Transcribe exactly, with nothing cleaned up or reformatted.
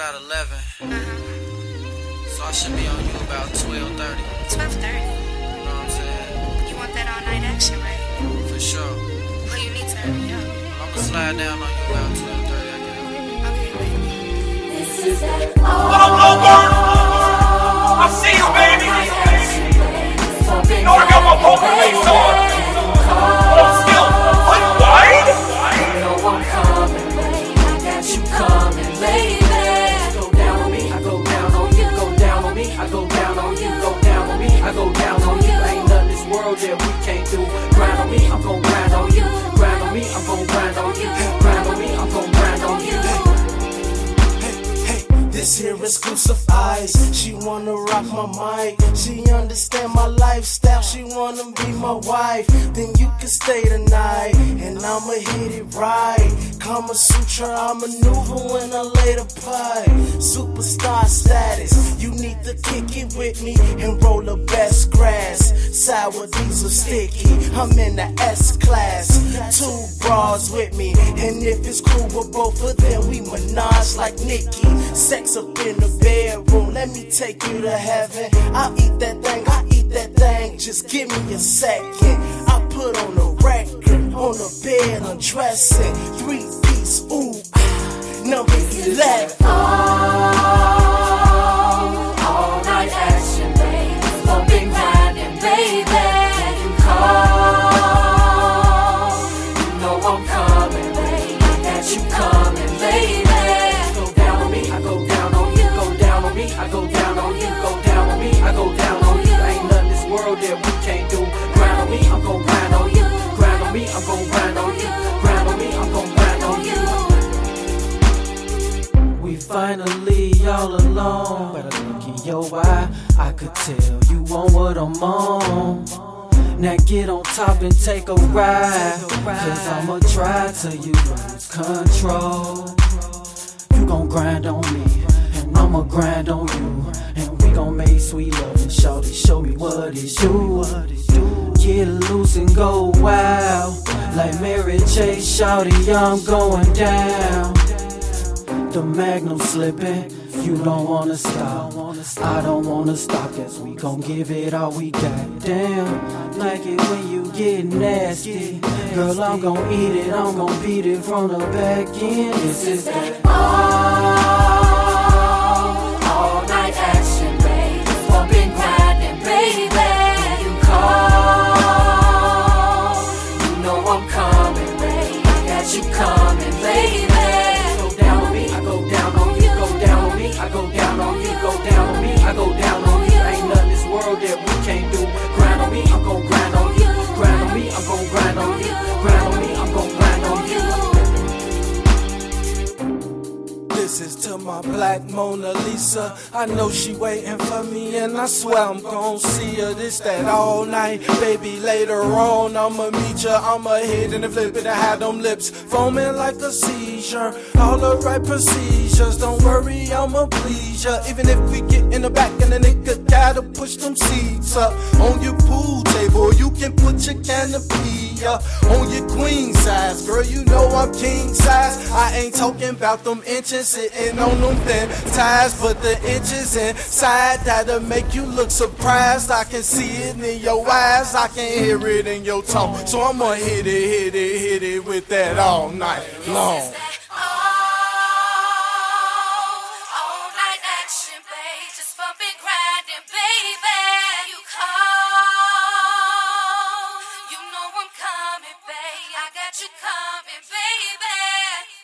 about eleven. Uh-huh. So I should be on you about twelve thirty. twelve thirty? You know what I'm saying? You want that all-night action, right? For sure. Well, you need to hurry up. Well, I'ma slide down on you about twelve thirty, I guess. Okay, baby. This is that Little Bluebird, I see you, baby. You know I got my poker face on. But I'm still unwide. You know I'm coming, baby. I got you coming, baby. Go down on me, I go down on you. Go down on me, I go down on you. Go down on me, I go down on you. Ain't nothing this world that we can't do. Grind on me, I'm gon' grind on you. Grind on me, I'm gon' grind on you. Grind on me, I'm gon' grind on you. This here exclusive eyes, she wanna rock my mic. She understand my lifestyle, she wanna be my wife. Then you can stay tonight, and I'ma hit it right. Kama Sutra, I maneuver when I lay the pipe. Superstar status, you need to kick it with me and roll the best grass. Sour diesel sticky, I'm in the S class. Two bras with me, and if it's cool with both of them, we menage like Nicki. Sex up in the bedroom, let me take you to heaven. I'll eat that thing, I'll eat that thing, just give me a second. I put on a record, on the bed, undressing. Three piece, ooh, ah, number eleven. All, all night action, baby. Bumping, grinding, baby. You call, you know I'm coming, baby. I got you coming, baby. Go down on me, I go down on you. Go down on me, I go down on you. Go down on me, I go down on you. Ain't nothing this world that we can't do. Grind on me, I'm gon' grind on you. Grind on me, I'm gon' grind on you. Grind on me, I'm gon' grind on you. We finally all alone. But I look in your eye, I could tell you want what I'm on. Now get on top and take a ride, cause I'ma try till you lose control. You gon' grind on me, and I'ma grind on you, and we gon' make sweet love and shawty show me what it do. Get loose and go wild, like Mary J. Shawty, I'm going down. The Magnum slipping, you don't wanna stop. I don't wanna stop, cause we gon' give it all we got. Damn, like it when you get nasty. Girl, I'm gon' eat it, I'm gon' beat it from the back end. This is that all, all night action, baby. Bumping, grinding, baby. You call, you know I'm coming, baby. I got you coming, baby. Go down on me, I go down on you. Go down on me, I go down on you. Go down on me, I go down on you. Ain't nothing this world that we can't do. Grind on me, I'm gon' grind on you. Grind on me, I'm gon' grind on you. Grind on me, I'm gon' grind on you. This is to my black Mona Lisa. I know she waiting for me, and I swear I'm gon' see her. This that all night, baby. Later on, I'ma meet ya. I'ma hit and flip it. I have them lips foaming like a seizure. All the right procedures. Don't worry, I'ma please ya. Even if we get in the back and the nigga gotta push them seats up on your pool table, you can put your canopy up on your queen size. Girl, you know I'm king size. I ain't talking about them inches sitting on them thin ties, but the inches inside that'll make you look surprised. I can see it in your eyes, I can hear it in your tone. So I'ma hit it, hit it, hit it with that all night long.